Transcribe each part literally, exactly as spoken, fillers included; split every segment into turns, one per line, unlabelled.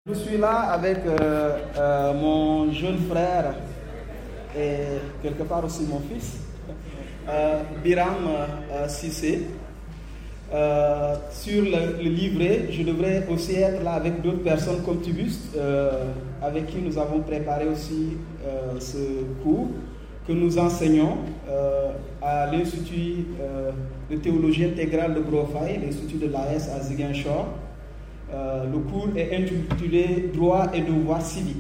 Je suis là avec euh, euh, mon jeune frère et quelque part aussi mon fils, euh, Biram euh, Cissé. Euh, sur le, le livret, je devrais aussi être là avec d'autres personnes comme Tubus, euh, avec qui nous avons préparé aussi euh, ce cours que nous enseignons euh, à l'Institut euh, de théologie intégrale de Brofay, l'Institut de l'A S à Ziguinchor. Euh, le cours est intitulé Droits et devoirs civiques.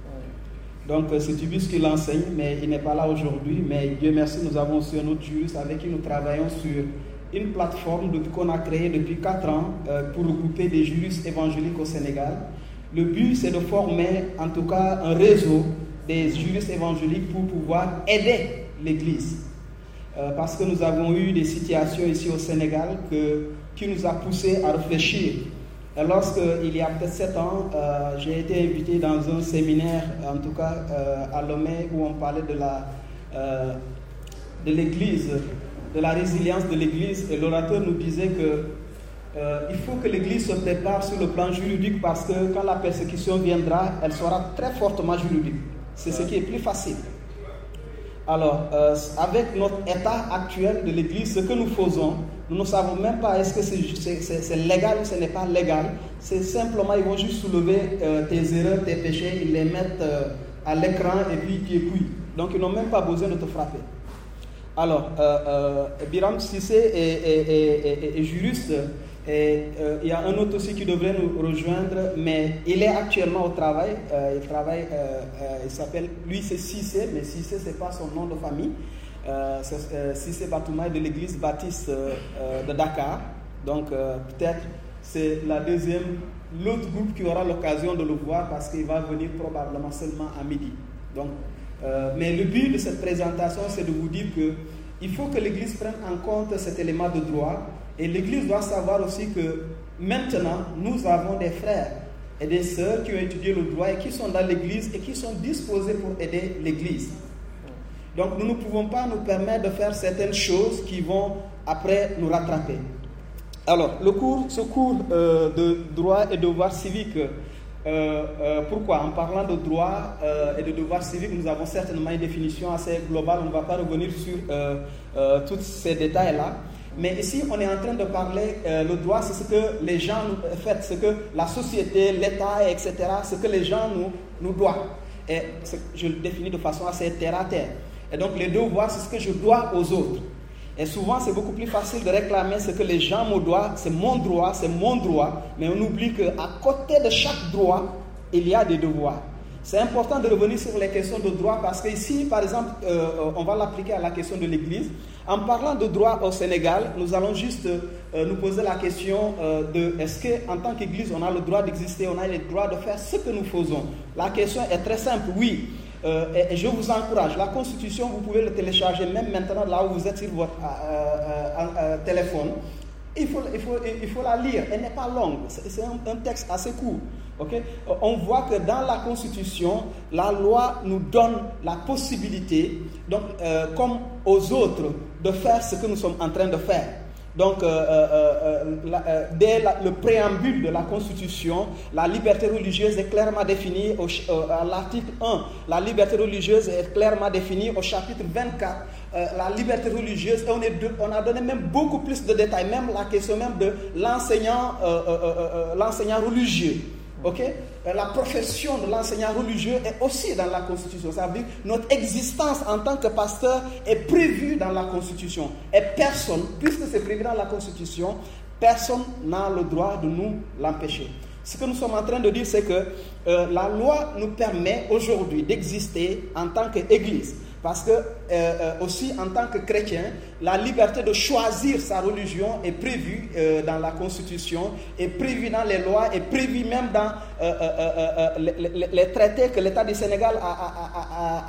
Donc c'est Tubus qui l'enseigne, mais il n'est pas là aujourd'hui. Mais Dieu merci, nous avons aussi un autre juriste avec qui nous travaillons sur une plateforme qu'on a créée depuis quatre ans euh, pour regrouper des juristes évangéliques au Sénégal. Le but, c'est de former en tout cas un réseau des juristes évangéliques pour pouvoir aider l'Église. Euh, parce que nous avons eu des situations ici au Sénégal que, qui nous a poussé à réfléchir. Lorsque, il y a peut-être sept ans, euh, j'ai été invité dans un séminaire, en tout cas euh, à Lomé, où on parlait de la, euh, de l'Église, de la résilience de l'Église, et l'orateur nous disait que euh, il faut que l'Église se prépare sur le plan juridique, parce que quand la persécution viendra, elle sera très fortement juridique. C'est ce qui est plus facile. Alors, euh, avec notre état actuel de l'Église, ce que nous faisons, nous ne savons même pas est-ce que c'est, c'est, c'est, c'est légal ou ce n'est pas légal. C'est simplement, ils vont juste soulever euh, tes erreurs, tes péchés, ils les mettent euh, à l'écran et puis tu es cuit. Donc, ils n'ont même pas besoin de te frapper. Alors, euh, euh, Biram Cissé est, est, est, est, est juriste. Et euh, il y a un autre aussi qui devrait nous rejoindre, mais il est actuellement au travail. Euh, il travaille, euh, euh, il s'appelle, lui c'est Cissé, mais Cissé c'est pas son nom de famille. Euh, c'est euh, Cissé Batoumaï de l'église baptiste euh, euh, de Dakar. Donc euh, peut-être c'est la deuxième, l'autre groupe qui aura l'occasion de le voir parce qu'il va venir probablement seulement à midi. Donc, euh, mais le but de cette présentation, c'est de vous dire que il faut que l'église prenne en compte cet élément de droit. Et l'Église doit savoir aussi que maintenant, nous avons des frères et des sœurs qui ont étudié le droit et qui sont dans l'Église et qui sont disposés pour aider l'Église. Donc nous ne pouvons pas nous permettre de faire certaines choses qui vont après nous rattraper. Alors, le cours, ce cours euh, de droit et devoir civique, euh, euh, pourquoi? En parlant de droit euh, et de devoir civique, nous avons certainement une définition assez globale. On ne va pas revenir sur euh, euh, tous ces détails-là. Mais ici, on est en train de parler, euh, le droit, c'est ce que les gens nous font, ce que la société, l'État, et cetera, ce que les gens nous, nous doivent. Et je le définis de façon assez terre à terre. Et donc, les devoirs, c'est ce que je dois aux autres. Et souvent, c'est beaucoup plus facile de réclamer ce que les gens me doivent, c'est mon droit, c'est mon droit. Mais on oublie qu'à côté de chaque droit, il y a des devoirs. C'est important de revenir sur les questions de droit parce que ici, par exemple, euh, on va l'appliquer à la question de l'Église. En parlant de droit au Sénégal, nous allons juste euh, nous poser la question euh, de est-ce qu'en tant qu'Église, on a le droit d'exister, on a le droit de faire ce que nous faisons. La question est très simple, oui. Euh, et, et je vous encourage. La Constitution, vous pouvez le télécharger même maintenant là où vous êtes sur votre euh, euh, euh, téléphone. Il faut, il, faut, il faut la lire. Elle n'est pas longue. C'est, c'est un, un texte assez court. Okay? On voit que dans la Constitution, la loi nous donne la possibilité, donc, euh, comme aux autres, de faire ce que nous sommes en train de faire. Donc, euh, euh, euh, la, euh, dès la, le préambule de la Constitution, la liberté religieuse est clairement définie au, euh, à l'article un. La liberté religieuse est clairement définie au chapitre vingt-quatre. Euh, la liberté religieuse, et on, est de, on a donné même beaucoup plus de détails, même la question même de l'enseignant, euh, euh, euh, l'enseignant religieux. Okay? La profession de l'enseignant religieux est aussi dans la Constitution. Ça veut dire que notre existence en tant que pasteur est prévue dans la Constitution. Et personne, puisque c'est prévu dans la Constitution, personne n'a le droit de nous l'empêcher. Ce que nous sommes en train de dire, c'est que euh, la loi nous permet aujourd'hui d'exister en tant qu'Église. Parce que euh, euh, aussi en tant que chrétien, la liberté de choisir sa religion est prévue euh, dans la Constitution, est prévue dans les lois, est prévue même dans euh, euh, euh, les, les, les traités que l'État du Sénégal a, a,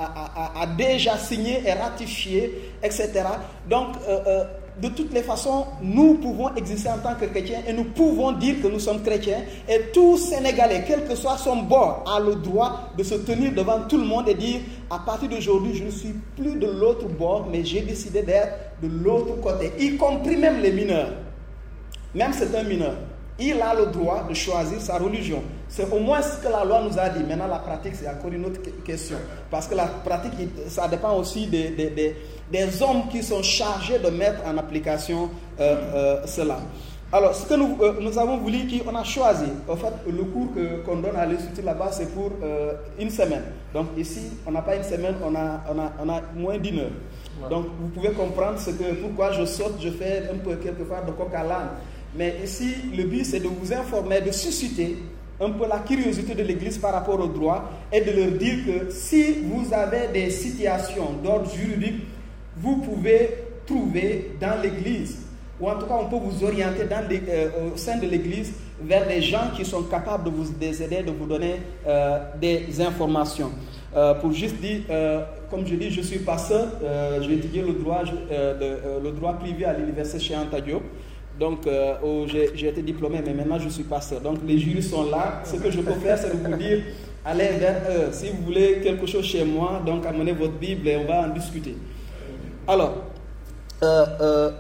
a, a, a, a déjà signés et ratifiés, et cetera. Donc, euh, euh, de toutes les façons, nous pouvons exister en tant que chrétiens et nous pouvons dire que nous sommes chrétiens. Et tout Sénégalais, quel que soit son bord, a le droit de se tenir devant tout le monde et dire à partir d'aujourd'hui, je ne suis plus de l'autre bord, mais j'ai décidé d'être de l'autre côté, y compris même les mineurs. Même c'est un mineur. il a le droit de choisir sa religion. C'est au moins ce que la loi nous a dit. Maintenant, la pratique, c'est encore une autre question. Parce que la pratique, ça dépend aussi des, des, des, des hommes qui sont chargés de mettre en application euh, euh, cela. Alors, ce que nous, euh, nous avons voulu, on a choisi, en fait, le cours que, qu'on donne à l'Institut là-bas, c'est pour euh, une semaine. Donc ici, on n'a pas une semaine, on a, on a, on a moins d'une heure. Ouais. Donc, vous pouvez comprendre ce que, pourquoi je saute, je fais un peu quelquefois de coq à l'âne. Mais ici, le but, c'est de vous informer, de susciter un peu la curiosité de l'Église par rapport au droit et de leur dire que si vous avez des situations d'ordre juridique, vous pouvez trouver dans l'Église, ou en tout cas, on peut vous orienter dans les, euh, au sein de l'Église vers des gens qui sont capables de vous aider, de vous donner euh, des informations. Euh, pour juste dire, euh, comme je dis, je suis pasteur, euh, j'ai étudié le droit, euh, de, euh, le droit privé à l'université chez Anta Diop. Donc, euh, oh, j'ai, j'ai été diplômé, mais maintenant je suis pasteur. Donc, les juristes sont là. Ce que je peux faire, c'est de vous dire, allez vers eux. Si vous voulez quelque chose chez moi, donc amenez votre Bible et on va en discuter. Alors, euh, euh,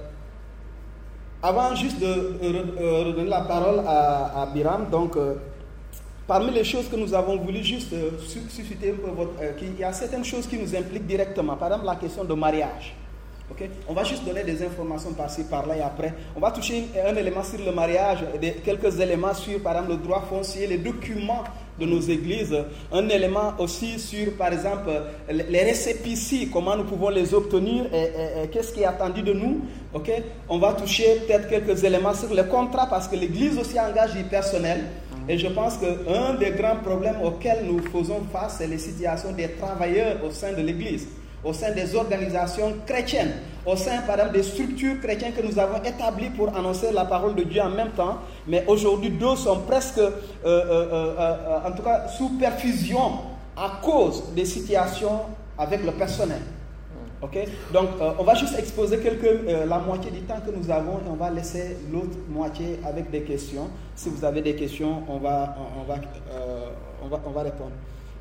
avant juste de euh, redonner la parole à, à Biram, donc, euh, parmi les choses que nous avons voulu juste euh, susciter un peu votre... Euh, il y a certaines choses qui nous impliquent directement. Par exemple, la question de mariage. Okay? On va juste donner des informations par-ci, par-là et après. On va toucher un élément sur le mariage, des, quelques éléments sur, par exemple, le droit foncier, les documents de nos églises. Un élément aussi sur, par exemple, les récépissés, comment nous pouvons les obtenir et, et, et qu'est-ce qui est attendu de nous. Okay? On va toucher peut-être quelques éléments sur les contrats parce que l'église aussi engage du personnel. Et je pense qu'un des grands problèmes auxquels nous faisons face, c'est les situations des travailleurs au sein de l'église, au sein des organisations chrétiennes, au sein, par exemple, des structures chrétiennes que nous avons établies pour annoncer la parole de Dieu en même temps. Mais aujourd'hui, deux sont presque, euh, euh, euh, en tout cas, sous perfusion à cause des situations avec le personnel. Okay? Donc, euh, on va juste exposer quelques, euh, la moitié du temps que nous avons et on va laisser l'autre moitié avec des questions. Si vous avez des questions, on va, on, on va, euh, on va, on va répondre.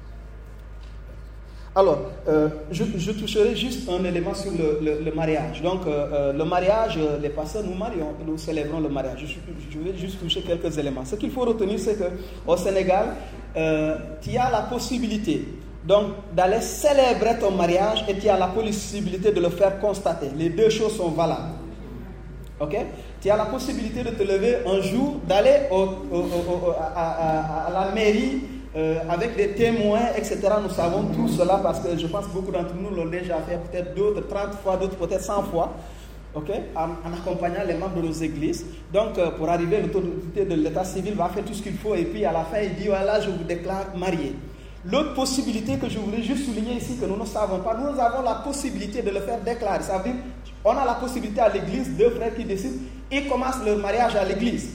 Alors, euh, je, je toucherai juste un élément sur le, le, le mariage. Donc, euh, le mariage, les pasteurs, nous marions, nous célébrons le mariage. Je, je vais juste toucher quelques éléments. Ce qu'il faut retenir, c'est qu'au Sénégal, euh, tu as la possibilité donc d'aller célébrer ton mariage et tu as la possibilité de le faire constater. Les deux choses sont valables. Ok? Tu as la possibilité de te lever un jour, d'aller au, au, au, à, à, à la mairie euh, avec des témoins, et cetera. Nous savons tout cela parce que je pense que beaucoup d'entre nous l'ont déjà fait, peut-être d'autres trente fois, d'autres peut-être cent fois. Ok, en, en accompagnant les membres de nos églises. Donc, euh, pour arriver, l'autorité de l'état civil va faire tout ce qu'il faut et puis à la fin, il dit voilà, je vous déclare marié. L'autre possibilité que je voulais juste souligner ici, que nous ne savons pas, nous avons la possibilité de le faire déclarer. Ça veut dire, on a la possibilité à l'église, deux frères qui décident, ils commencent leur mariage à l'église.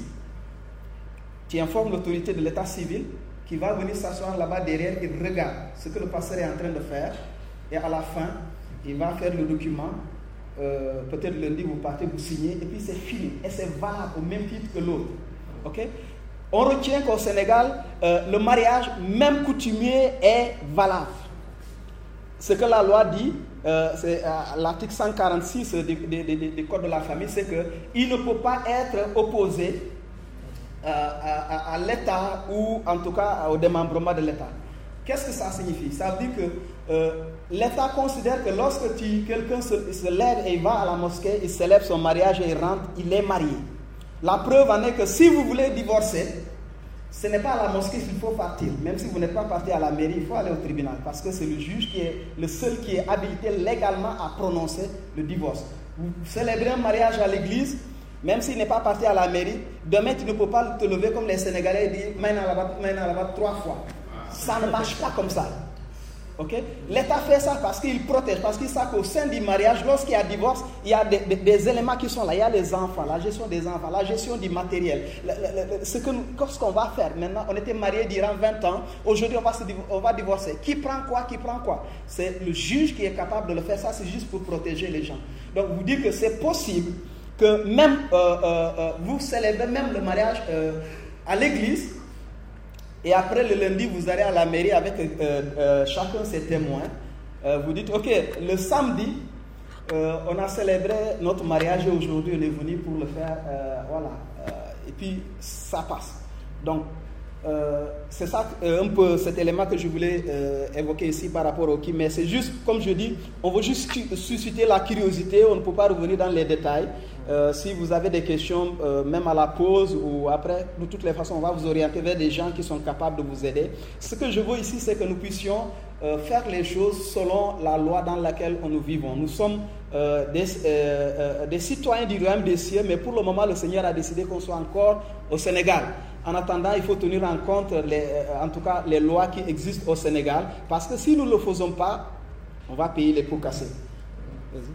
Tu informes l'autorité de l'état civil qui va venir s'asseoir là-bas derrière, il regarde ce que le pasteur est en train de faire et à la fin, il va faire le document. Euh, peut-être lundi vous partez, vous signez et puis c'est fini et c'est valable au même titre que l'autre. Ok? On retient qu'au Sénégal euh, le mariage même coutumier est valable. Ce que la loi dit, euh, c'est euh, l'article cent quarante-six du, du, du, du code de la famille, c'est que il ne peut pas être opposé euh, à, à, à l'État ou en tout cas au démembrement de l'État. Qu'est-ce que ça signifie? Ça veut dire que euh, l'État considère que lorsque tu, quelqu'un se, se lève et il va à la mosquée, il célèbre son mariage et il rentre, il est marié. La preuve en est que si vous voulez divorcer, ce n'est pas à la mosquée qu'il faut partir. Même si vous n'êtes pas parti à la mairie, il faut aller au tribunal. Parce que c'est le juge qui est le seul qui est habilité légalement à prononcer le divorce. Vous célébrez un mariage à l'église, même s'il n'est pas parti à la mairie, demain tu ne peux pas te lever comme les Sénégalais et dire « main à la batte trois fois ». Ça ne marche pas comme ça. Okay? L'État fait ça parce qu'il protège, parce qu'il sait qu'au sein du mariage, lorsqu'il y a divorce, il y a des, des, des éléments qui sont là. Il y a les enfants, la gestion des enfants, la gestion du matériel. Le, le, le, ce, que nous, ce qu'on va faire maintenant, on était mariés durant vingt ans, aujourd'hui on va, se, on va divorcer. Qui prend quoi, qui prend quoi? C'est le juge qui est capable de le faire. Ça, c'est juste pour protéger les gens. Donc, vous dites que c'est possible que même euh, euh, euh, vous célébrez même le mariage euh, à l'église. Et après le lundi, vous allez à la mairie avec euh, euh, chacun ses témoins. Euh, vous dites, ok, le samedi, euh, on a célébré notre mariage et aujourd'hui on est venu pour le faire. Euh, voilà. Euh, et puis ça passe. Donc, euh, c'est ça, euh, un peu cet élément que je voulais euh, évoquer ici par rapport au qui, mais c'est juste, comme je dis, on veut juste susciter la curiosité, on ne peut pas revenir dans les détails. Euh, si vous avez des questions, euh, même à la pause ou après, de toutes les façons, on va vous orienter vers des gens qui sont capables de vous aider. Ce que je veux ici, c'est que nous puissions euh, faire les choses selon la loi dans laquelle nous vivons. Nous sommes euh, des, euh, euh, des citoyens du royaume des cieux, mais pour le moment, le Seigneur a décidé qu'on soit encore au Sénégal. En attendant, il faut tenir en compte, les, euh, en tout cas, les lois qui existent au Sénégal, parce que si nous ne le faisons pas, on va payer les pots cassés. Vas-y.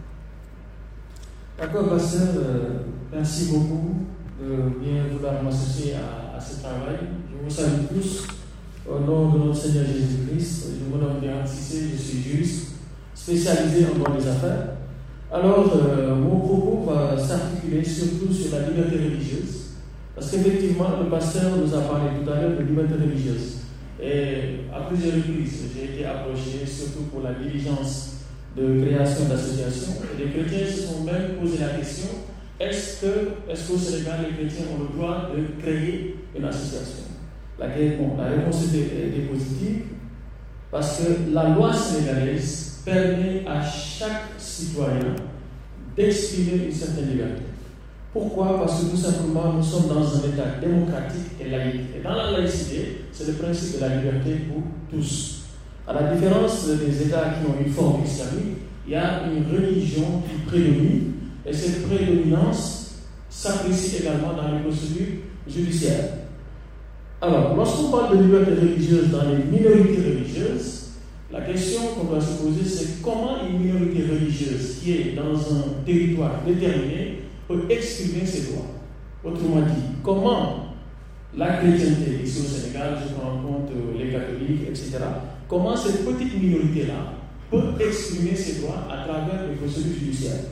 D'accord, pasteur, euh, merci beaucoup de bien vouloir m'associer à, à ce travail. Je vous salue tous au nom de notre Seigneur Jésus-Christ. Je me nomme Biram Cissé, je suis juriste spécialisé en droit des affaires. Alors, euh, mon propos va s'articuler surtout sur la liberté religieuse, parce qu'effectivement, le pasteur nous a parlé tout à l'heure de liberté religieuse. Et à plusieurs reprises, j'ai été approché, surtout pour la diligence de création d'associations. Et les chrétiens se sont même posé la question, est-ce que, est-ce qu'au Sénégal, les chrétiens ont le droit de créer une association? La, bon, la réponse était, était positive, parce que la loi sénégalaise permet à chaque citoyen d'exprimer une certaine liberté. Pourquoi? Parce que tout simplement, nous sommes dans un État démocratique et laïque. Et dans la laïcité, c'est le principe de la liberté pour tous. À la différence des États qui ont une forme islamique, il y a une religion qui prédomine, et cette prédominance s'apprécie également dans les procédures judiciaires. Alors, lorsqu'on parle de liberté religieuse dans les minorités religieuses, la question qu'on doit se poser, c'est comment une minorité religieuse qui est dans un territoire déterminé peut exprimer ses droits. Autrement dit, comment la chrétienté ici au Sénégal, je prends en compte les catholiques, et cetera, comment cette petite minorité-là peut exprimer ses droits à travers les procédures judiciaires?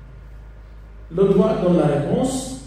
Le droit donne la réponse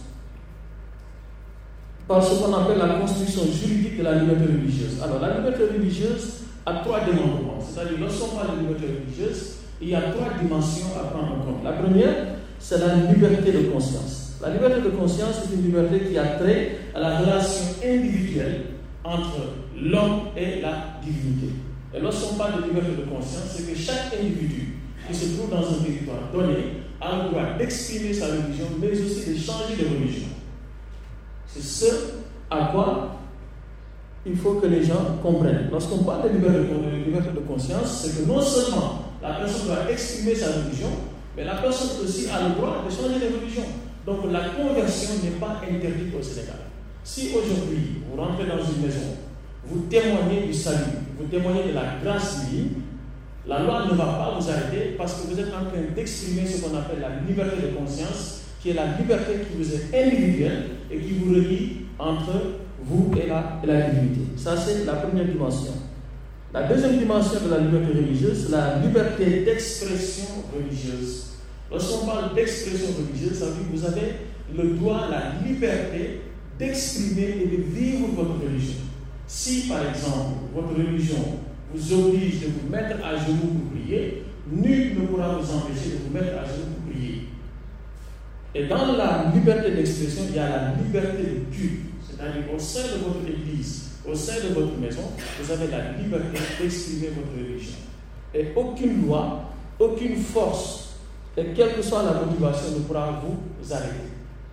par ce qu'on appelle la construction juridique de la liberté religieuse. Alors, la liberté religieuse a trois démembrements. C'est-à-dire, lorsqu'on parle de liberté religieuse, il y a trois dimensions à prendre en compte. La première, c'est la liberté de conscience. La liberté de conscience est une liberté qui a trait à la relation individuelle entre l'homme et la divinité. Et lorsqu'on parle de liberté de conscience, c'est que chaque individu qui se trouve dans un territoire donné a le droit d'exprimer sa religion, mais aussi de changer de religion. C'est ce à quoi il faut que les gens comprennent. Lorsqu'on parle de liberté de, liberté de conscience, c'est que non seulement la personne doit exprimer sa religion, mais la personne aussi a le droit de changer de religion. Donc la conversion n'est pas interdite au Sénégal. Si aujourd'hui vous rentrez dans une maison, vous témoignez du salut, vous témoignez de la grâce divine, la loi ne va pas vous arrêter parce que vous êtes en train d'exprimer ce qu'on appelle la liberté de conscience, qui est la liberté qui vous est individuelle et qui vous relie entre vous et la, et la divinité. Ça, c'est la première dimension. La deuxième dimension de la liberté religieuse, c'est la liberté d'expression religieuse. Lorsqu'on parle d'expression religieuse, ça veut dire que vous avez le droit, la liberté d'exprimer et de vivre votre religion. Si, par exemple, votre religion vous oblige de vous mettre à genoux pour prier, nul ne pourra vous empêcher de vous mettre à genoux pour prier. Et dans la liberté d'expression, il y a la liberté de culte. C'est-à-dire au sein de votre église, au sein de votre maison, vous avez la liberté d'exprimer votre religion. Et aucune loi, aucune force, et quelle que soit la motivation, ne pourra vous arrêter.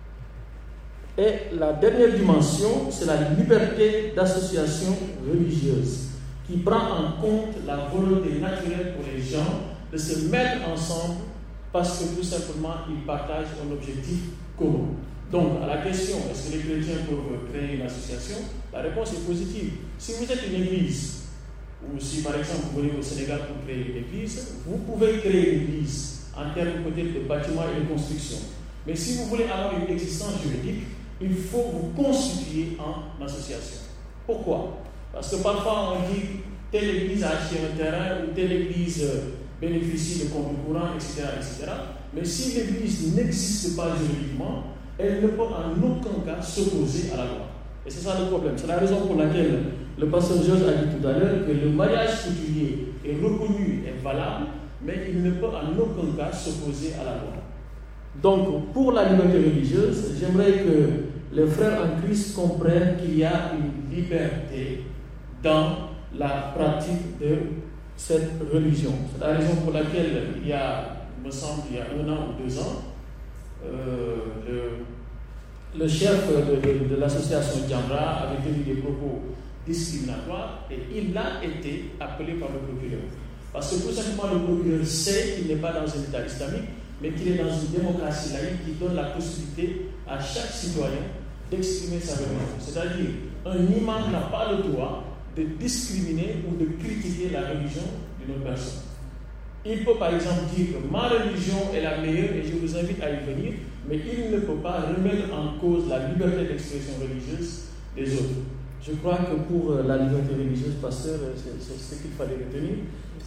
Et la dernière dimension, c'est la liberté d'association religieuse, qui prend en compte la volonté naturelle pour les gens de se mettre ensemble parce que tout simplement, ils partagent un objectif commun. Donc, à la question, est-ce que les chrétiens peuvent créer une association? La réponse est positive. Si vous êtes une église, ou si par exemple vous venez au Sénégal pour créer une église, vous pouvez créer une église en termes peut-être de bâtiments et de construction. Mais si vous voulez avoir une existence juridique, il faut vous constituer en association. Pourquoi? Parce que parfois on dit telle église a acheté un terrain ou telle église bénéficie de comptes courants, et cetera, et cetera. Mais si l'église n'existe pas juridiquement, elle ne peut en aucun cas s'opposer à la loi. Et c'est ça le problème. C'est la raison pour laquelle le pasteur Georges a dit tout à l'heure que le mariage coutumier est reconnu et valable, mais il ne peut en aucun cas s'opposer à la loi. Donc, pour la liberté religieuse, j'aimerais que les frères en Christ comprennent qu'il y a une liberté dans la pratique de cette religion. C'est la raison pour laquelle il y a, il me semble, il y a un an ou deux ans, euh, le, le chef de, de, de l'association Jamra avait tenu des propos discriminatoires et il a été appelé par le procureur. Parce que tout simplement le procureur sait qu'il n'est pas dans un État islamique, mais qu'il est dans une démocratie laïque qui donne la possibilité à chaque citoyen d'exprimer sa religion. C'est-à-dire, un imam n'a pas le droit de discriminer ou de critiquer la religion d'une autre personne. Il peut par exemple dire que ma religion est la meilleure et je vous invite à y venir, mais il ne peut pas remettre en cause la liberté d'expression religieuse des autres. Je crois que pour la liberté religieuse, pasteur, c'est, c'est ce qu'il fallait retenir.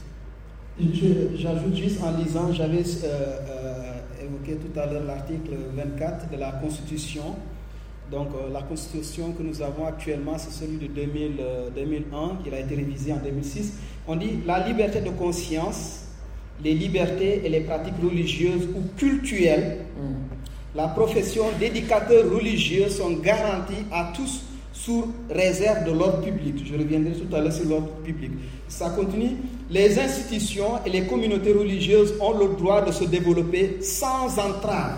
Je, j'ajoute juste en lisant, j'avais euh, euh, évoqué tout à l'heure l'article vingt-quatre de la Constitution. Donc euh, la Constitution que nous avons actuellement, c'est celui de deux mille, euh, deux mille un, qui a été révisé en deux mille six. On dit la liberté de conscience, les libertés et les pratiques religieuses ou cultuelles, mmh. la profession d'éducateur religieux sont garanties à tous sous réserve de l'ordre public. Je reviendrai tout à l'heure sur l'ordre public. Ça continue. Les institutions et les communautés religieuses ont le droit de se développer sans entrave.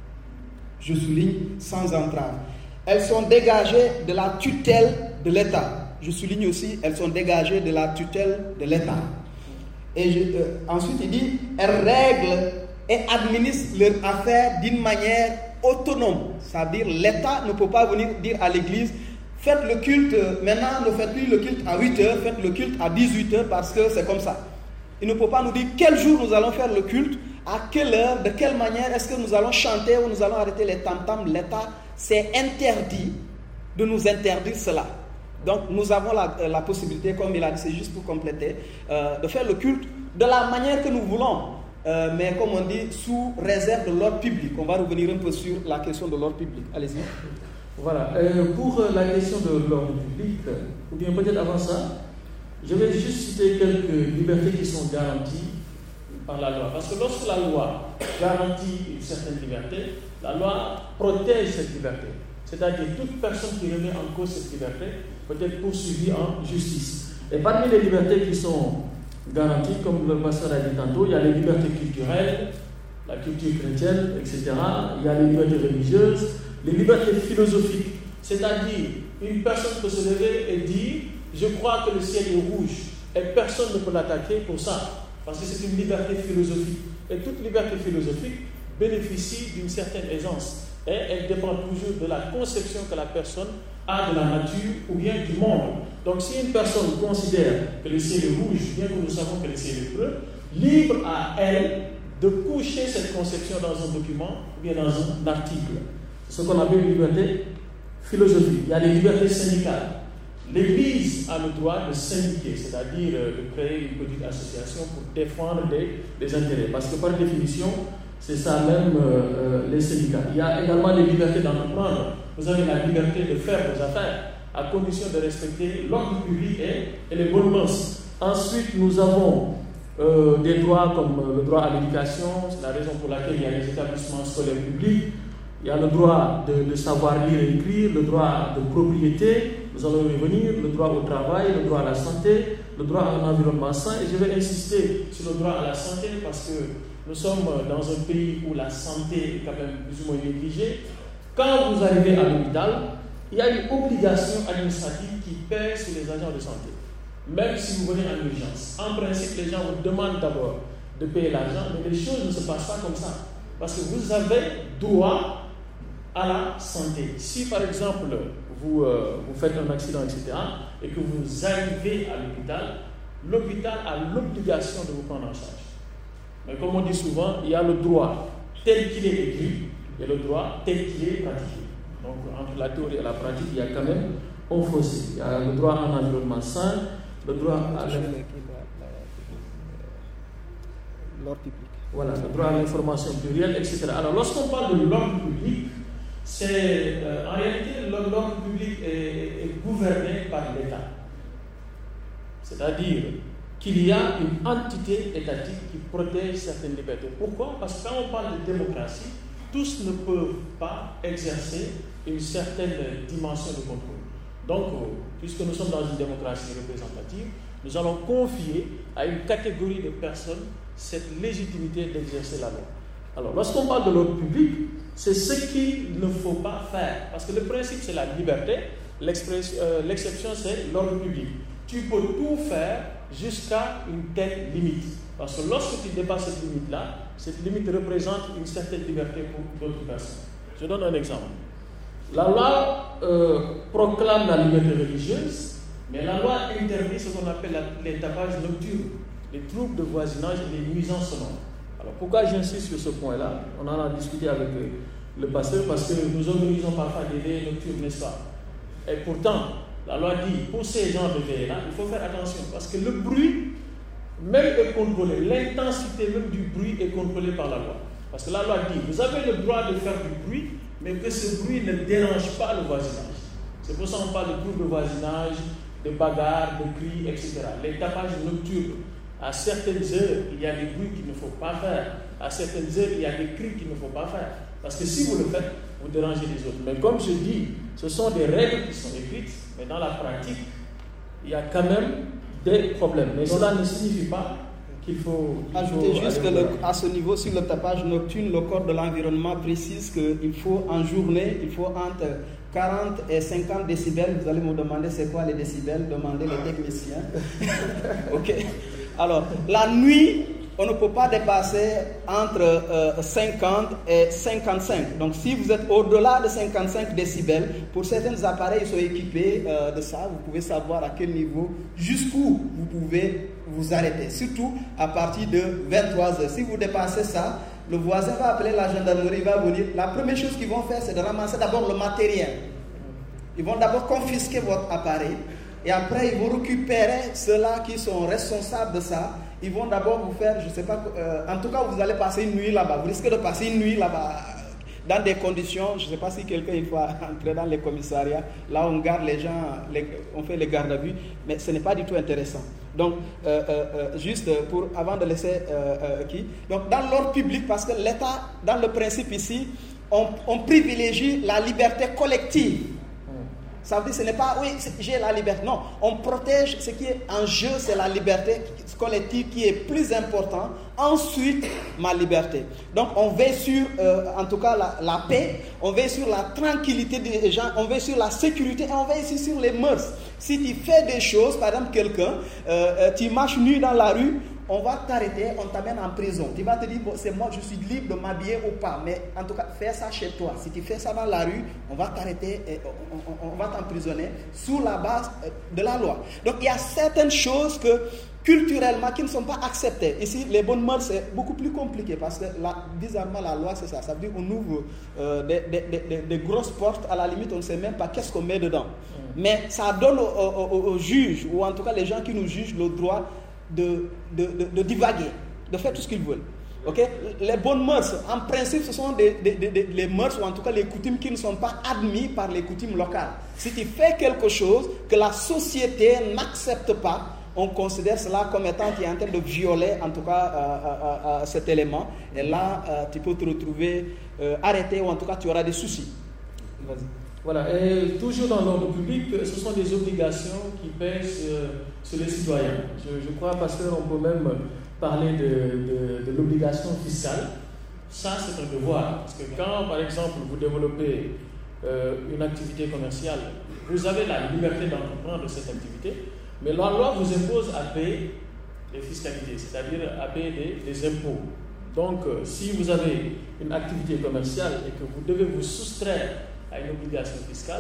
Je souligne, sans entrave. Elles sont dégagées de la tutelle de l'État. Je souligne aussi, elles sont dégagées de la tutelle de l'État. Et je, euh, ensuite, il dit, elles règlent et administrent leurs affaires d'une manière autonome. C'est-à-dire, l'État ne peut pas venir dire à l'Église, faites le culte, maintenant ne faites plus le culte à huit heures, faites le culte à dix-huit heures parce que c'est comme ça. Il ne peut pas nous dire quel jour nous allons faire le culte, à quelle heure, de quelle manière, est-ce que nous allons chanter ou nous allons arrêter les tam-tams. L'État s'est interdit de nous interdire cela. Donc nous avons la, la possibilité, comme il a dit, c'est juste pour compléter, euh, de faire le culte de la manière que nous voulons, euh, mais comme on dit, sous réserve de l'ordre public. On va revenir un peu sur la question de l'ordre public. Allez-y.
Voilà, euh, pour la question de l'ordre public, ou bien peut-être avant ça, je vais juste citer quelques libertés qui sont garanties par la loi. Parce que lorsque la loi garantit une certaine liberté, la loi protège cette liberté. C'est-à-dire toute personne qui remet en cause cette liberté peut être poursuivie en justice. Et parmi les libertés qui sont garanties, comme le pasteur a dit tantôt, il y a les libertés culturelles, la culture chrétienne, et cetera. Il y a les libertés religieuses, les libertés philosophiques, c'est-à-dire une personne peut se lever et dire je crois que le ciel est rouge et personne ne peut l'attaquer pour ça parce que c'est une liberté philosophique et toute liberté philosophique bénéficie d'une certaine aisance et elle dépend toujours de la conception que la personne a de la nature ou bien du monde. Donc si une personne considère que le ciel est rouge bien que nous savons que le ciel est bleu, libre à elle de coucher cette conception dans un document ou bien dans un article. Ce qu'on appelle une liberté philosophique. Il y a les libertés syndicales. L'Église a le droit de syndiquer, c'est-à-dire de créer une petite association pour défendre des, des intérêts. Parce que par définition, c'est ça même euh, les syndicats. Il y a également les libertés d'entreprendre. Vous avez la liberté de faire vos affaires à condition de respecter l'ordre public et, et les bonnes mœurs. Ensuite, nous avons euh, des droits comme le droit à l'éducation. C'est la raison pour laquelle il y a les établissements scolaires publics. Il y a le droit de, de savoir lire et écrire, le droit de propriété, nous allons y revenir, le droit au travail, le droit à la santé, le droit à un environnement sain. Et je vais insister sur le droit à la santé parce que nous sommes dans un pays où la santé est quand même plus ou moins négligée. Quand vous arrivez à l'hôpital, il y a une obligation administrative qui pèse sur les agents de santé. Même si vous venez en urgence. En principe, les gens vous demandent d'abord de payer l'argent, mais les choses ne se passent pas comme ça. Parce que vous avez droit à la santé. Si par exemple vous, euh, vous faites un accident, et cetera, et que vous arrivez à l'hôpital, l'hôpital a l'obligation de vous prendre en charge. Mais comme on dit souvent, il y a le droit tel qu'il est écrit et le droit tel qu'il est pratiqué. Donc entre la théorie et la pratique, il y a quand même un fossé. Il y a le droit à un environnement sain, le droit à
l'ordre public.
Voilà, le droit à l'information plurielle, et cetera. Alors lorsqu'on parle de l'ordre public, c'est euh, en réalité l'ordre public est, est gouverné par l'État. C'est-à-dire qu'il y a une entité étatique qui protège certaines libertés. Pourquoi? Parce que quand on parle de démocratie, tous ne peuvent pas exercer une certaine dimension de contrôle. Donc, puisque nous sommes dans une démocratie représentative, nous allons confier à une catégorie de personnes cette légitimité d'exercer la loi. Alors, lorsqu'on parle de l'ordre public, c'est ce qu'il ne faut pas faire. Parce que le principe, c'est la liberté. Euh, l'exception, c'est l'ordre public. Tu peux tout faire jusqu'à une telle limite. Parce que lorsque tu dépasses cette limite-là, cette limite représente une certaine liberté pour d'autres personnes. Je donne un exemple. La loi euh, proclame la liberté religieuse, mais la loi interdit ce qu'on appelle la, les tapages nocturnes, les troubles de voisinage et les nuisances sonores. Alors pourquoi j'insiste sur ce point-là? On en a discuté avec le, le pasteur, parce que nous organisons parfois des veillées nocturnes, n'est-ce pas? Et pourtant, la loi dit, pour ces genres de veillées-là, il faut faire attention, parce que le bruit même est contrôlé, l'intensité même du bruit est contrôlée par la loi. Parce que la loi dit, vous avez le droit de faire du bruit, mais que ce bruit ne dérange pas le voisinage. C'est pour ça qu'on parle de troubles de voisinage, de bagarres, de cris, et cetera. Les tapages nocturnes, à certaines heures, il y a des bruits qu'il ne faut pas faire. À certaines heures, il y a des cris qu'il ne faut pas faire. Parce que si vous le faites, vous dérangez les autres. Mais comme je dis, ce sont des règles qui sont écrites, mais dans la pratique, il y a quand même des problèmes. Mais cela ne signifie pas qu'il faut...
Ajoutez juste qu'à ce niveau, sur le tapage nocturne, le Code de l'environnement précise qu'il faut en journée, il faut entre quarante et cinquante décibels. Vous allez me demander c'est quoi les décibels, demandez les techniciens. Ok. Alors, la nuit, on ne peut pas dépasser entre euh, cinquante et cinquante-cinq. Donc, si vous êtes au-delà de cinquante-cinq décibels, pour certains appareils, ils sont équipés euh, de ça. Vous pouvez savoir à quel niveau, jusqu'où vous pouvez vous arrêter. Surtout à partir de vingt-trois heures. Si vous dépassez ça, le voisin va appeler la gendarmerie, il va venir. La première chose qu'ils vont faire, c'est de ramasser d'abord le matériel. Ils vont d'abord confisquer votre appareil. Et après, ils vont récupérer ceux-là qui sont responsables de ça. Ils vont d'abord vous faire, je ne sais pas, euh, en tout cas, vous allez passer une nuit là-bas. Vous risquez de passer une nuit là-bas dans des conditions, je ne sais pas si quelqu'un il faut entrer dans les commissariats. Là, on garde les gens, les, on fait les gardes à vue, mais ce n'est pas du tout intéressant. Donc, euh, euh, juste pour, avant de laisser euh, euh, qui. Donc, dans l'ordre public, parce que l'État, dans le principe ici, on, on privilégie la liberté collective. Ça veut dire que ce n'est pas, oui, j'ai la liberté. Non, on protège ce qui est en jeu, c'est la liberté collective qui est plus important. Ensuite, ma liberté. Donc, on veille sur, euh, en tout cas, la, la paix, on veille sur la tranquillité des gens, on veille sur la sécurité et on veille aussi sur les mœurs. Si tu fais des choses, par exemple, quelqu'un, euh, tu marches nu dans la rue, on va t'arrêter, on t'amène en prison. Tu vas te dire, bon, c'est moi, je suis libre de m'habiller ou pas. Mais en tout cas, fais ça chez toi. Si tu fais ça dans la rue, on va t'arrêter, et on, on, on va t'emprisonner sous la base de la loi. Donc, il y a certaines choses que, culturellement, qui ne sont pas acceptées. Ici, les bonnes mœurs, c'est beaucoup plus compliqué parce que, la, bizarrement, la loi, c'est ça. Ça veut dire qu'on ouvre euh, des, des, des, des grosses portes. À la limite, on ne sait même pas qu'est-ce qu'on met dedans. Mm. Mais ça donne aux, aux, aux juges, ou en tout cas les gens qui nous jugent, le droit De, de, de, de divaguer, de faire tout ce qu'ils veulent. Okay? Les bonnes mœurs, en principe, ce sont des, des, des, des, les mœurs, ou en tout cas les coutumes qui ne sont pas admises par les coutumes locales. Si tu fais quelque chose que la société n'accepte pas, on considère cela comme étant qui est en train de violer, en tout cas, euh, euh, euh, cet élément. Et là, euh, tu peux te retrouver euh, arrêté, ou en tout cas, tu auras des soucis. Vas-y.
Voilà, et toujours dans l'ordre public, ce sont des obligations qui pèsent euh, sur les citoyens. Je, je crois, pasteur, on peut même parler de, de, de l'obligation fiscale. Ça, c'est un devoir. Parce que quand, par exemple, vous développez euh, une activité commerciale, vous avez la liberté d'entreprendre cette activité, mais la loi vous impose à payer les fiscalités, c'est-à-dire à payer des, des impôts. Donc, euh, si vous avez une activité commerciale et que vous devez vous soustraire à une obligation fiscale,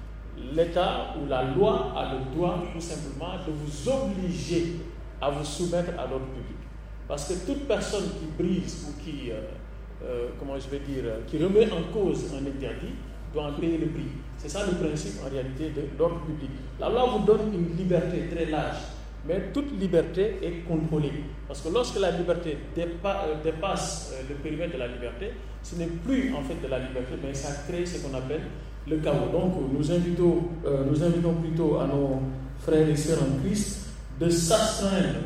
l'État ou la loi a le droit tout simplement de vous obliger à vous soumettre à l'ordre public. Parce que toute personne qui brise ou qui, euh, euh, comment je vais dire, qui remet en cause un interdit doit en payer le prix. C'est ça le principe en réalité de l'ordre public. La loi vous donne une liberté très large, mais toute liberté est contrôlée. Parce que lorsque la liberté dépa- euh, dépasse euh, le périmètre de la liberté, ce n'est plus en fait de la liberté, mais ça crée ce qu'on appelle le chaos. Donc nous invitons, euh, nous invitons plutôt à nos frères et sœurs en Christ de s'astreindre,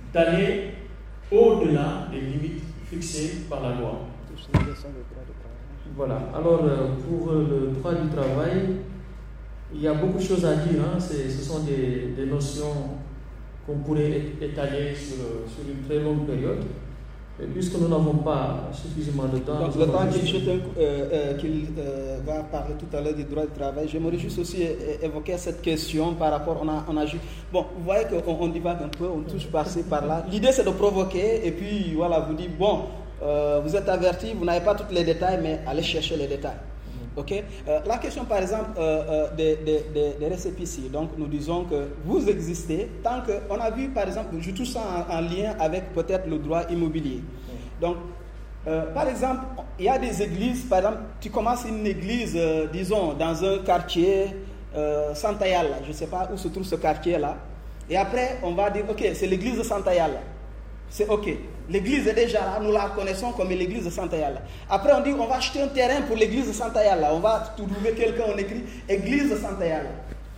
d'aller au-delà des limites fixées par la loi. Voilà. Alors, pour le droit du travail, il y a beaucoup de choses à dire. Hein. C'est, ce sont des, des notions qu'on pourrait étaler sur, sur une très longue période. Et puisque nous n'avons pas suffisamment de temps...
Donc, le temps qu'il, juste, euh, euh, qu'il euh, va parler tout à l'heure du droit du travail, j'aimerais juste aussi é- évoquer cette question par rapport... On a, on a ju- bon, vous voyez qu'on on divague un peu, on touche par-ci, par-là. L'idée, c'est de provoquer et puis, voilà, vous dites, bon, euh, vous êtes avertis, vous n'avez pas tous les détails, mais allez chercher les détails. Okay? Euh, la question, par exemple, euh, euh, des, des, des, des récépissés. Donc, nous disons que vous existez tant qu'on a vu, par exemple, je touche ça en, en lien avec peut-être le droit immobilier. Donc, euh, par exemple, il y a des églises, par exemple, tu commences une église, euh, disons, dans un quartier, euh, Santayala, je ne sais pas où se trouve ce quartier-là, et après, on va dire, ok, c'est l'église de Santayala. C'est ok. L'église est déjà là, nous la connaissons comme l'église de Santayala. Après, on dit, on va acheter un terrain pour l'église de Santayala. On va trouver quelqu'un, on écrit église de Santayala.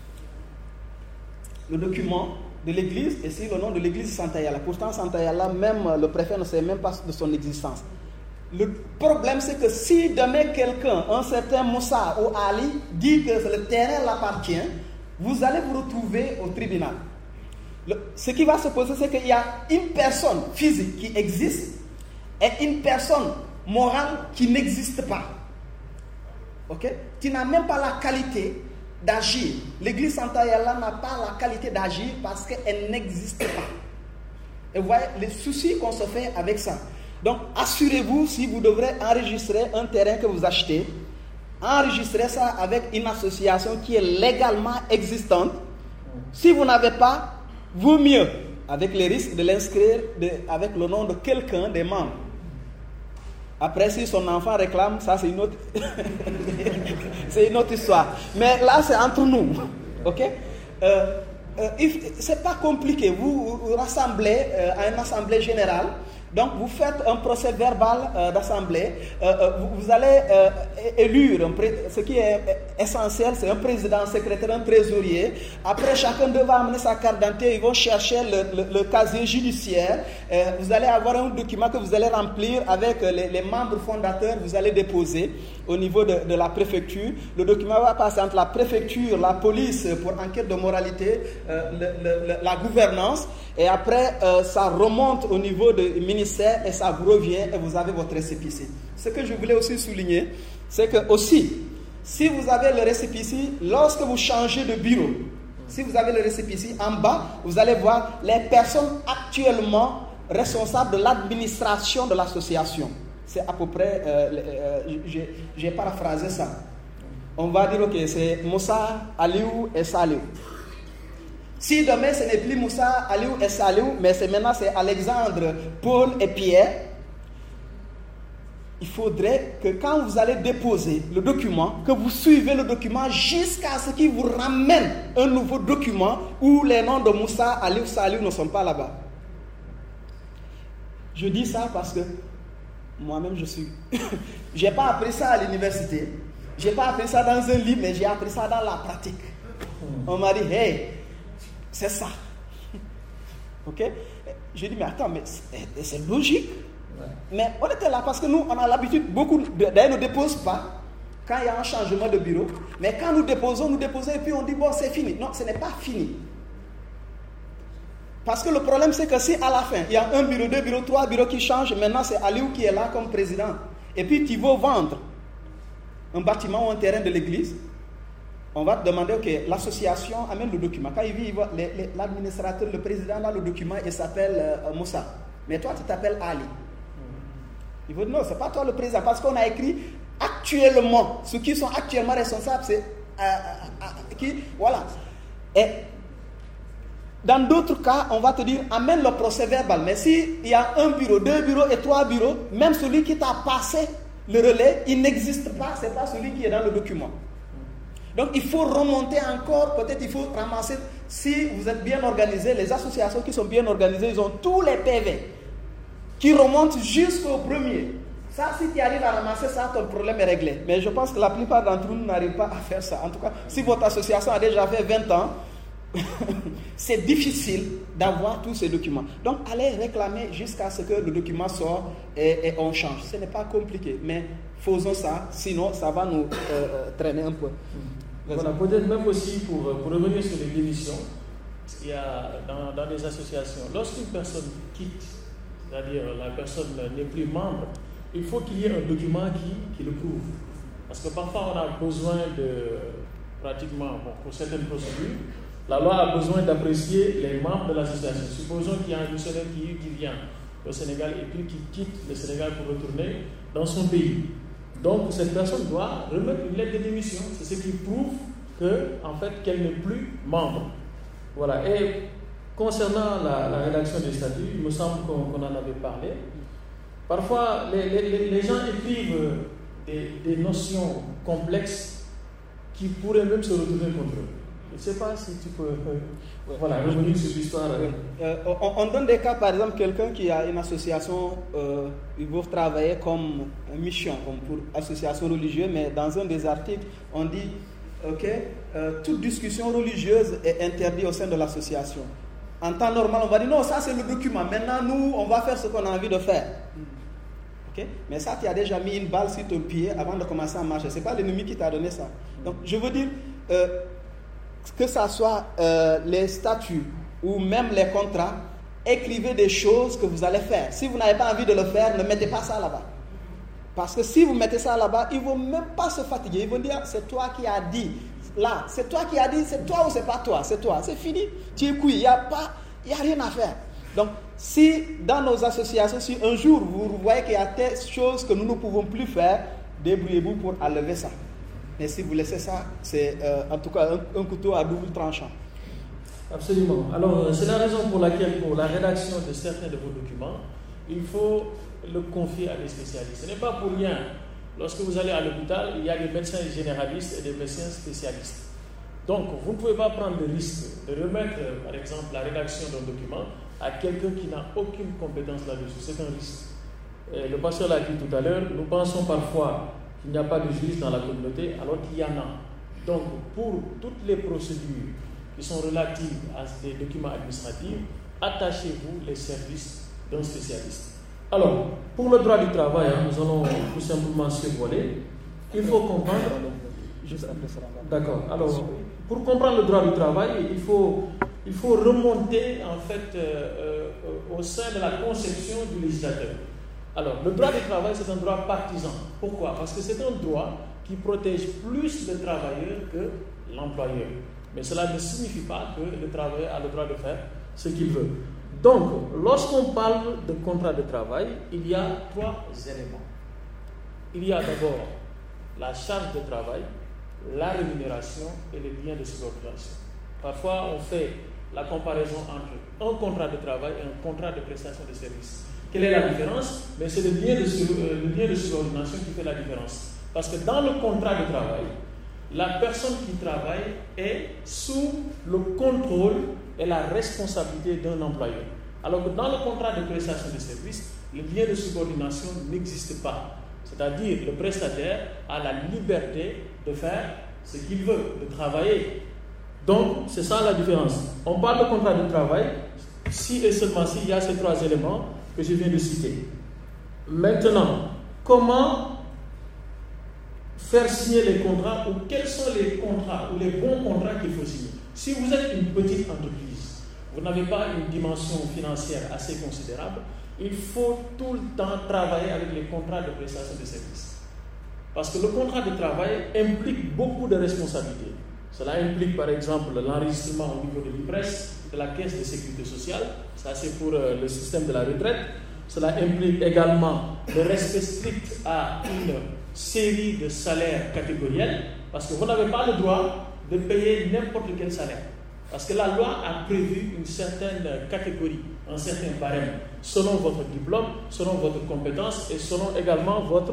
Le document de l'église est sur le nom de l'église de Santayala. Pourtant, Santayala, même le préfet ne sait même pas de son existence. Le problème, c'est que si demain quelqu'un, un certain Moussa ou Ali, dit que le terrain l'appartient, vous allez vous retrouver au tribunal. Le, ce qui va se poser, c'est qu'il y a une personne physique qui existe et une personne morale qui n'existe pas. Ok? Qui n'a même pas la qualité d'agir. L'église Santayala n'a pas la qualité d'agir parce qu'elle n'existe pas. Et vous voyez les soucis qu'on se fait avec ça. Donc, assurez-vous, si vous devrez enregistrer un terrain que vous achetez, enregistrez ça avec une association qui est légalement existante. Si vous n'avez pas, vaut mieux, avec les risques de l'inscrire de, avec le nom de quelqu'un des membres. Après, si son enfant réclame, ça c'est une autre, c'est une autre histoire. Mais là, c'est entre nous. Ok? euh, euh, C'est pas compliqué. Vous vous rassemblez euh, à une assemblée générale. Donc, vous faites un procès verbal euh, d'assemblée. Euh, euh, vous, vous allez euh, élire, un pré- ce qui est essentiel, c'est un président, un secrétaire, un trésorier. Après, chacun d'eux va amener sa carte d'identité. Ils vont chercher le, le, le casier judiciaire. Euh, vous allez avoir un document que vous allez remplir avec les, les membres fondateurs. Vous allez déposer au niveau de, de la préfecture. Le document va passer entre la préfecture, la police pour enquête de moralité, euh, le, le, la gouvernance. Et après, euh, ça remonte au niveau du ministère et ça vous revient et vous avez votre récépissé. Ce que je voulais aussi souligner, c'est que aussi, si vous avez le récépissé, lorsque vous changez de bureau, si vous avez le récépissé, en bas, vous allez voir les personnes actuellement responsables de l'administration de l'association. C'est à peu près, euh, euh, j'ai, j'ai paraphrasé ça. On va dire, ok, c'est Moussa, Aliou et Saliou. Si demain ce n'est plus Moussa, Aliou et Saliou, mais c'est maintenant c'est Alexandre, Paul et Pierre, il faudrait que quand vous allez déposer le document, que vous suivez le document jusqu'à ce qu'il vous ramène un nouveau document où les noms de Moussa, Aliou, Saliou ne sont pas là-bas. Je dis ça parce que moi-même je suis... je n'ai pas appris ça à l'université, je n'ai pas appris ça dans un livre, mais j'ai appris ça dans la pratique. On m'a dit, hey, c'est ça. Ok? J'ai dit, mais attends, mais c'est, c'est logique. Ouais. Mais on était là parce que nous, on a l'habitude, beaucoup d'ailleurs ne déposent pas quand il y a un changement de bureau. Mais quand nous déposons, nous déposons et puis on dit, bon, c'est fini. Non, ce n'est pas fini. Parce que le problème, c'est que si à la fin, il y a un bureau, deux bureaux, trois bureaux qui changent, maintenant c'est Aliou qui est là comme président. Et puis tu veux vendre un bâtiment ou un terrain de l'église. On va te demander, ok, l'association amène le document. Quand il vit, il voit, les, les, l'administrateur, le président a le document et s'appelle euh, Moussa. Mais toi, tu t'appelles Ali. Il veut dire, non, ce n'est pas toi le président. Parce qu'on a écrit actuellement, ceux qui sont actuellement responsables, c'est euh, euh, euh, qui, voilà. Et dans d'autres cas, on va te dire, amène le procès verbal. Mais s'il y a un bureau, deux bureaux et trois bureaux, même celui qui t'a passé le relais, il n'existe pas, ce n'est pas celui qui est dans le document. Donc il faut remonter encore, peut-être il faut ramasser, si vous êtes bien organisé, les associations qui sont bien organisées, ils ont tous les P V qui remontent jusqu'au premier. Ça, si tu arrives à ramasser ça, ton problème est réglé. Mais je pense que la plupart d'entre nous n'arrivent pas à faire ça. En tout cas, si votre association a déjà fait vingt ans, c'est difficile d'avoir tous ces documents. Donc, allez réclamer jusqu'à ce que le document sorte et, et on change. Ce n'est pas compliqué, mais faisons ça, sinon ça va nous euh, traîner un peu.
Voilà, peut-être même aussi pour, pour revenir sur les démissions, il y a dans, dans les associations, lorsqu'une personne quitte, c'est-à-dire la personne n'est plus membre, il faut qu'il y ait un document qui, qui le prouve. Parce que parfois on a besoin de, pratiquement, bon, pour certaines procédures, la loi a besoin d'apprécier les membres de l'association. Supposons qu'il y a un missionnaire qui, qui vient au Sénégal et puis qui quitte le Sénégal pour retourner dans son pays. Donc cette personne doit remettre une lettre de démission. C'est ce qui prouve que, en fait, qu'elle n'est plus membre. Voilà. Et concernant la, la rédaction des statuts, il me semble qu'on, qu'on en avait parlé. Parfois, les, les, les gens écrivent des, des notions complexes qui pourraient même se retourner contre eux. Je ne sais pas si tu peux euh, voilà, revenir sur l'histoire.
Euh, on, on donne des cas, par exemple, quelqu'un qui a une association, euh, il veut travailler comme mission, comme pour association religieuse, mais dans un des articles, on dit ok, euh, toute discussion religieuse est interdite au sein de l'association. En temps normal, on va dire non, ça c'est le document. Maintenant, nous, on va faire ce qu'on a envie de faire. Okay? Mais ça, tu as déjà mis une balle sur ton pied avant de commencer à marcher. Ce n'est pas l'ennemi qui t'a donné ça. Donc, je veux dire, euh, que ce soit euh, les statuts ou même les contrats, écrivez des choses que vous allez faire. Si vous n'avez pas envie de le faire, ne mettez pas ça là-bas. Parce que si vous mettez ça là-bas, ils ne vont même pas se fatiguer. Ils vont dire, c'est toi qui as dit. Là, c'est toi qui as dit, c'est toi ou c'est pas toi, c'est toi. C'est fini. Tu es couille, il n'y a pas, il n'y a rien à faire. Donc, si dans nos associations, si un jour vous voyez qu'il y a des choses que nous ne pouvons plus faire, débrouillez-vous pour enlever ça. Mais si vous laissez ça, c'est euh, en tout cas un, un couteau à double tranchant.
Absolument. Alors, c'est la raison pour laquelle, pour la rédaction de certains de vos documents, il faut le confier à des spécialistes. Ce n'est pas pour rien. Lorsque vous allez à l'hôpital, il y a des médecins généralistes et des médecins spécialistes. Donc, vous ne pouvez pas prendre le risque de remettre, par exemple, la rédaction d'un document à quelqu'un qui n'a aucune compétence là-dessus. C'est un risque. Et le pasteur l'a dit tout à l'heure, nous pensons parfois qu'il n'y a pas de juristes dans la communauté, alors qu'il y en a. Donc, pour toutes les procédures qui sont relatives à des documents administratifs, attachez-vous les services d'un spécialiste. Alors, pour le droit du travail, hein, nous allons tout simplement survoler. Il faut comprendre. D'accord. Alors, pour comprendre le droit du travail, il faut, il faut remonter en fait euh, euh, au sein de la conception du législateur. Alors, le droit du travail, c'est un droit partisan. Pourquoi? Parce que c'est un droit qui protège plus le travailleur que l'employeur. Mais cela ne signifie pas que le travailleur a le droit de faire ce qu'il veut. Donc, lorsqu'on parle de contrat de travail, il y a trois éléments. Il y a d'abord la charge de travail, la rémunération et les liens de subordination. Parfois, on fait la comparaison entre un contrat de travail et un contrat de prestation de service. Quelle est la différence? Mais c'est le lien de, euh, le lien de subordination qui fait la différence. Parce que dans le contrat de travail, la personne qui travaille est sous le contrôle et la responsabilité d'un employeur. Alors que dans le contrat de prestation de service, le lien de subordination n'existe pas. C'est-à-dire le prestataire a la liberté de faire ce qu'il veut, de travailler. Donc, c'est ça la différence. On parle de contrat de travail si et seulement s'il y a ces trois éléments que je viens de citer. Maintenant, comment faire signer les contrats ou quels sont les contrats ou les bons contrats qu'il faut signer? Si vous êtes une petite entreprise, vous n'avez pas une dimension financière assez considérable, il faut tout le temps travailler avec les contrats de prestation de services. Parce que le contrat de travail implique beaucoup de responsabilités. Cela implique par exemple l'enregistrement au niveau de l'I P R E S, de la Caisse de sécurité sociale, ça c'est pour le système de la retraite. Cela implique également le respect strict à une série de salaires catégoriels, parce que vous n'avez pas le droit de payer n'importe quel salaire. Parce que la loi a prévu une certaine catégorie, un certain barème, selon votre diplôme, selon votre compétence et selon également votre,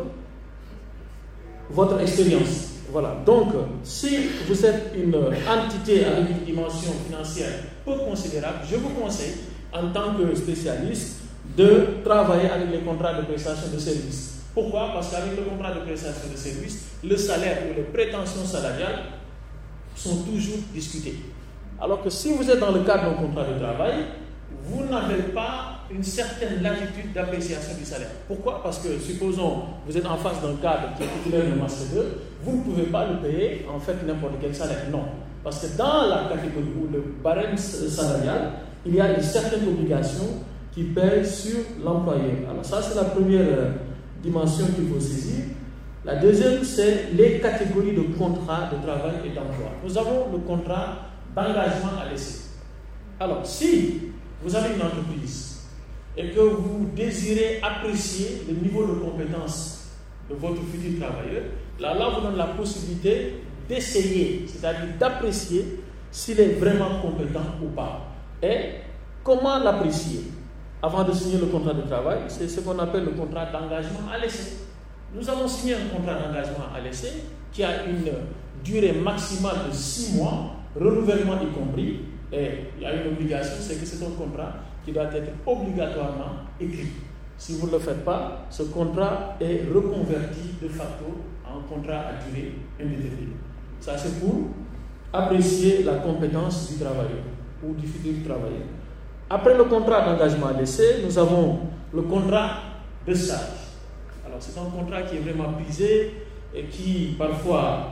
votre expérience. Voilà. Donc, si vous êtes une entité avec une dimension financière peu considérable, je vous conseille, en tant que spécialiste, de travailler avec les contrats de prestation de services. Pourquoi? Parce qu'avec le contrat de prestation de services, le salaire ou les prétentions salariales sont toujours discutées. Alors que si vous êtes dans le cadre d'un contrat de travail, vous n'avez pas une certaine latitude d'appréciation du salaire. Pourquoi? Parce que, supposons, vous êtes en face d'un cadre qui est titulaire de Master deux, vous ne pouvez pas le payer, en fait, n'importe quel salaire. Non. Parce que dans la catégorie ou le barème salarial, il y a une certaine obligation qui pèse sur l'employeur. Alors ça, c'est la première dimension qu'il faut saisir. La deuxième, c'est les catégories de contrats de travail et d'emploi. Nous avons le contrat d'engagement à laisser. Alors, si vous avez une entreprise et que vous désirez apprécier le niveau de compétence de votre futur travailleur, là, là, vous donne la possibilité d'essayer, c'est-à-dire d'apprécier s'il est vraiment compétent ou pas. Et comment l'apprécier? Avant de signer le contrat de travail, c'est ce qu'on appelle le contrat d'engagement à l'essai. Nous avons signé un contrat d'engagement à l'essai qui a une durée maximale de six mois, renouvellement y compris, et il y a une obligation, c'est que c'est un contrat qui doit être obligatoirement écrit. Si vous ne le faites pas, ce contrat est reconverti de facto en contrat à durée indéterminée. Ça, c'est pour apprécier la compétence du travailleur ou du futur travailleur. Après le contrat d'engagement à l'essai, nous avons le contrat de stage. Alors, c'est un contrat qui est vraiment prisé et qui, parfois,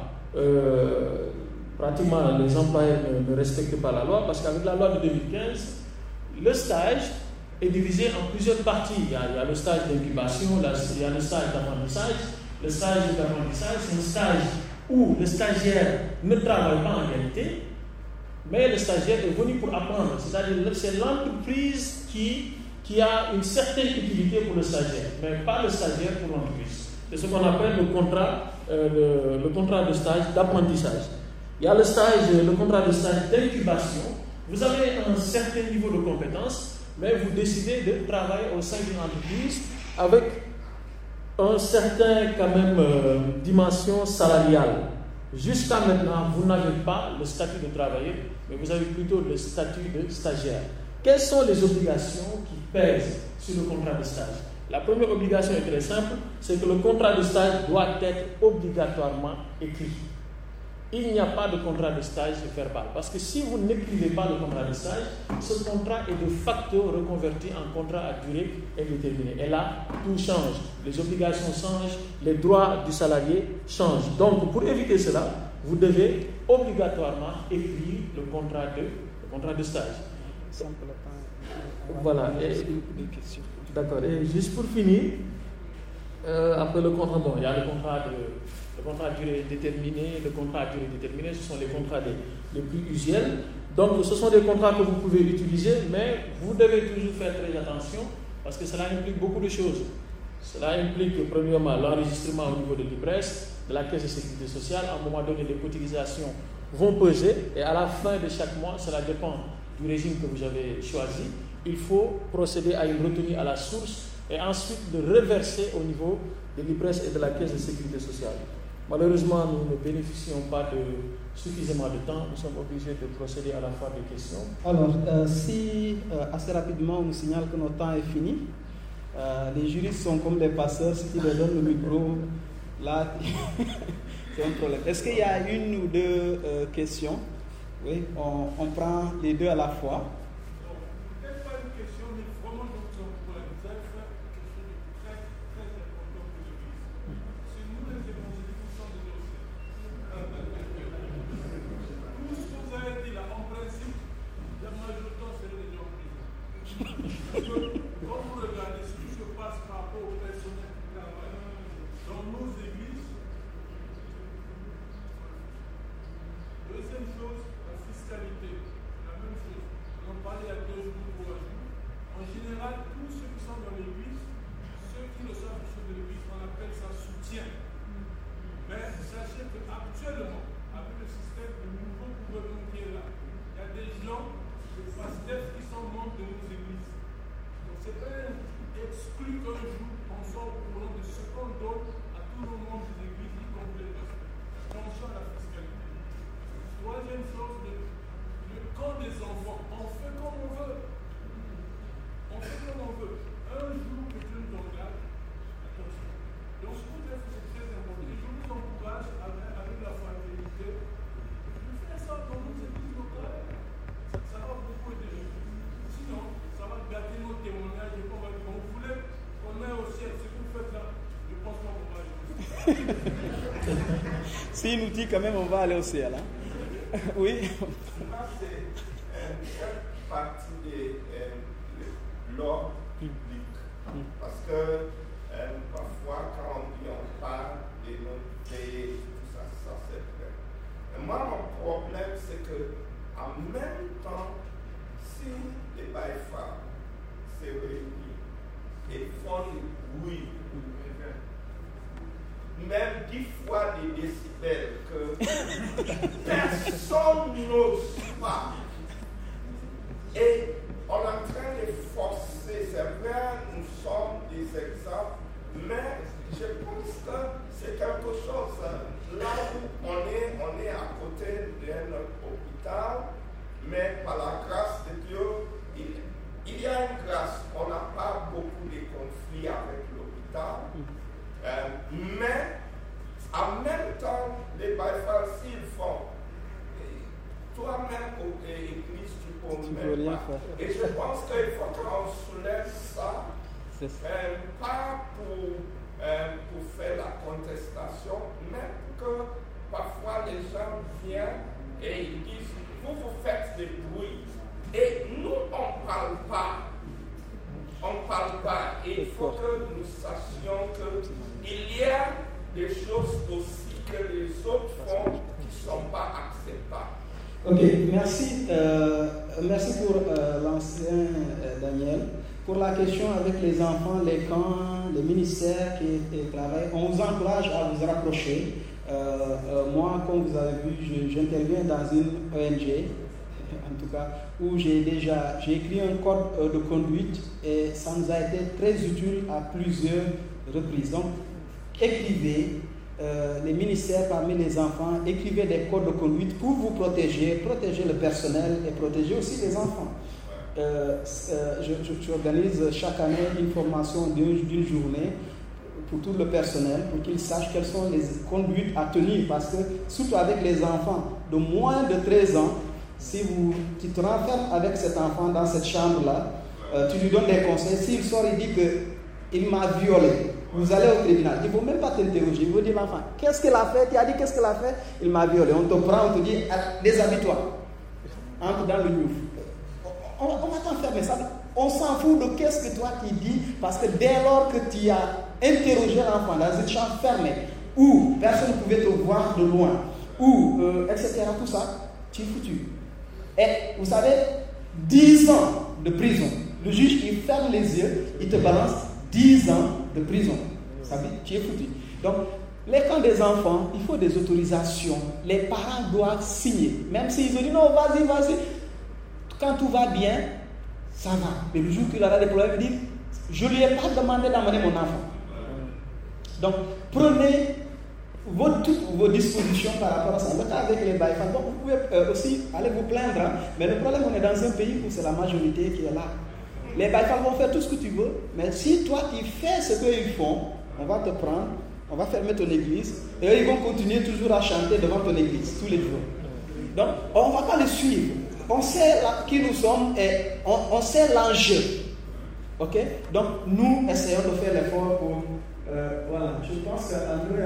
euh, pratiquement, les employeurs ne, ne respectent pas la loi parce qu'avec la loi de deux mille quinze, le stage est divisé en plusieurs parties. Il y a, il y a le stage d'incubation, il y a le stage d'apprentissage. Le stage d'apprentissage, c'est un stage où le stagiaire ne travaille pas en réalité, mais le stagiaire est venu pour apprendre. C'est-à-dire que c'est l'entreprise qui, qui a une certaine utilité pour le stagiaire, mais pas le stagiaire pour l'entreprise. C'est ce qu'on appelle le contrat, euh, le, le contrat de stage d'apprentissage. Il y a le stage, le contrat de stage d'incubation. Vous avez un certain niveau de compétence, mais vous décidez de travailler au sein d'une entreprise avec un certain, quand même, euh, dimension salariale. Jusqu'à maintenant, vous n'avez pas le statut de travailleur, mais vous avez plutôt le statut de stagiaire. Quelles sont les obligations qui pèsent sur le contrat de stage? La première obligation est très simple, c'est que le contrat de stage doit être obligatoirement écrit. Il n'y a pas de contrat de stage verbal. Parce que si vous n'écrivez pas le contrat de stage, ce contrat est de facto reconverti en contrat à durée indéterminée. Et là, tout change. Les obligations changent, les droits du salarié changent. Donc, pour éviter cela, vous devez obligatoirement écrire le contrat de, le contrat de stage. Voilà. Et, d'accord. Et juste pour finir, euh, après le contrat, bon, il y a le contrat de... Le contrat à durée déterminée, le contrat à durée déterminée, ce sont les contrats les, les plus usuels. Donc, ce sont des contrats que vous pouvez utiliser, mais vous devez toujours faire très attention parce que cela implique beaucoup de choses. Cela implique, premièrement, l'enregistrement au niveau de l'I P R E S, de la Caisse de sécurité sociale. À un moment donné, les cotisations vont peser et à la fin de chaque mois, cela dépend du régime que vous avez choisi. Il faut procéder à une retenue à la source et ensuite de reverser au niveau de l'I P R E S et de la Caisse de sécurité sociale. Malheureusement, nous ne bénéficions pas de suffisamment de temps. Nous sommes obligés de procéder à la fois des questions.
Alors, euh, si euh, assez rapidement on nous signale que notre temps est fini, euh, les juristes sont comme des passeurs. Si tu leur donnes le micro, là, c'est un problème. Est-ce qu'il y a une ou deux euh, questions? Oui, on, on prend les deux à la fois. S'il nous dit quand même, on va aller au ciel. Hein? Oui.
Ça, c'est une partie de euh, l'ordre public. Parce que euh, parfois, quand on dit on parle de notre pays, tout ça, ça c'est vrai. Et moi, mon problème, c'est que en même temps, si les baïfas se réunissent et font du bruit, même dix fois des décibels que personne n'ose pas. Et on est en train de forcer, c'est vrai, nous sommes des exemples, mais je pense que c'est quelque chose, là où on est, on est à côté d'un hôpital, mais par la grâce de Dieu, il, il y a une grâce. On n'a pas beaucoup de conflits avec l'hôpital. Euh, mais en même temps, les baïfals, s'ils font, toi-même, au église, tu peux
tu
même
peux rien
pas.
faire.
Et je pense qu'il faut qu'on soulève ça,
C'est ça.
euh, pas pour, euh, pour faire la contestation, mais pour que parfois les gens viennent et ils disent, vous, vous faites des bruits. Et nous, on ne parle pas. On ne parle pas. Et il faut que nous sachions qu'il y a des choses aussi que les autres font qui ne sont pas acceptables.
Ok, merci. Euh, merci pour euh, l'ancien euh, Daniel. Pour la question avec les enfants, les camps, les ministères qui, qui travaillent, on vous encourage à vous rapprocher. Euh, euh, moi, comme vous avez vu, je, j'interviens dans une O N G, en tout cas, où j'ai déjà j'ai écrit un code de conduite et ça nous a été très utile à plusieurs reprises. Donc, écrivez, euh, les ministères parmi les enfants, écrivez des codes de conduite pour vous protéger, protéger le personnel et protéger aussi les enfants. Euh, euh, je, je, je organise chaque année une formation d'une, d'une journée pour tout le personnel, pour qu'ils sachent quelles sont les conduites à tenir, parce que surtout avec les enfants de moins de treize ans, si vous, tu te renfermes avec cet enfant dans cette chambre-là, euh, tu lui donnes des conseils, s'il sort et dit qu'il m'a violé, vous allez au tribunal, il ne faut même pas t'interroger, il faut dire l'enfant, qu'est-ce qu'il a fait? Tu as dit qu'est-ce qu'il a fait? Il m'a violé, on te prend, on te dit, déshabille-toi, entre dans le gouffre. On, on va t'enfermer, ça. On s'en fout de qu'est-ce que toi tu dis, parce que dès lors que tu as interrogé l'enfant dans une chambre fermée, où personne ne pouvait te voir de loin, où, euh, et cetera, tout ça, tu es foutu. Et vous savez, dix ans de prison. Le juge, il ferme les yeux, il te balance dix ans de prison. Ça veut dire, tu es foutu. Donc, les camps des enfants, il faut des autorisations. Les parents doivent signer. Même s'ils ont dit non, vas-y, vas-y. Quand tout va bien, ça va. Mais le jour qu'il aura des problèmes, il dit, je ne lui ai pas demandé d'amener mon enfant. Donc, prenez vos, toutes vos dispositions par rapport à ça. Le cas avec les baïfans, donc vous pouvez euh, aussi aller vous plaindre. Hein, mais le problème, on est dans un pays où c'est la majorité qui est là. Les baïfans vont faire tout ce que tu veux, mais si toi tu fais ce qu'ils font, on va te prendre, on va fermer ton église, et eux, ils vont continuer toujours à chanter devant ton église, tous les jours. Donc, on ne va pas les suivre. On sait là, qui nous sommes et on, on sait l'enjeu. Ok? Donc, nous essayons de faire l'effort pour. Euh, voilà, je pense qu'André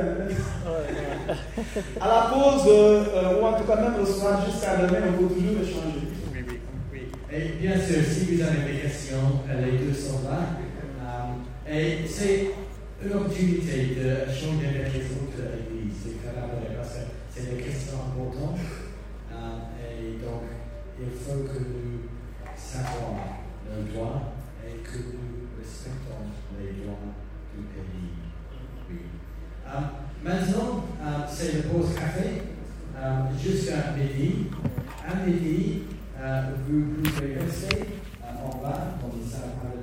à la pause, euh, ou en tout cas même le soir, jusqu'à demain, on peut toujours échanger.
Oui, oui, oui. Et bien sûr, si vous avez des questions, les deux sont là. Um, et c'est une opportunité de changer avec les autres églises, de collaborer, parce que c'est des questions importantes. Um, et donc, il faut que nous sachions nos droits et que nous respectons les droits du pays. Oui. Um, maintenant, um, c'est le pause café um, jusqu'à midi. À midi, uh, vous pouvez rester uh, en bas dans les salles.